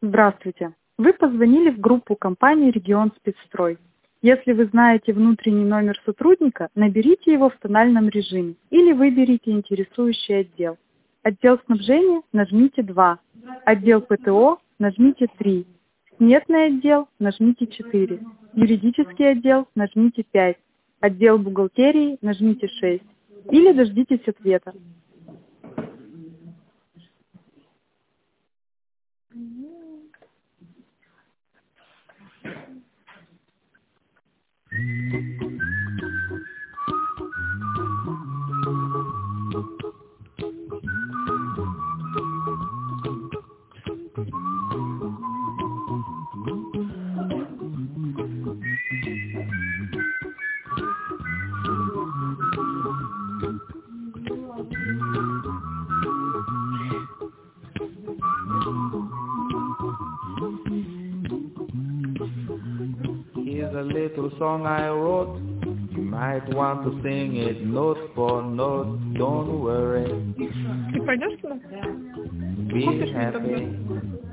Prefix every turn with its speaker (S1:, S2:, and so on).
S1: Здравствуйте. Вы позвонили в группу компании «Регион Спецстрой». Если вы знаете внутренний номер сотрудника, наберите его в тональном режиме или выберите интересующий отдел. Отдел снабжения – нажмите 2. Отдел ПТО – нажмите 3. Сметный отдел – нажмите 4. Юридический отдел – нажмите 5. Отдел бухгалтерии – нажмите 6. Или дождитесь ответа.
S2: Here's a little song I wrote. You might want to sing it note for note. Don't worry.
S3: Ты пойдешь туда?
S2: Be happy.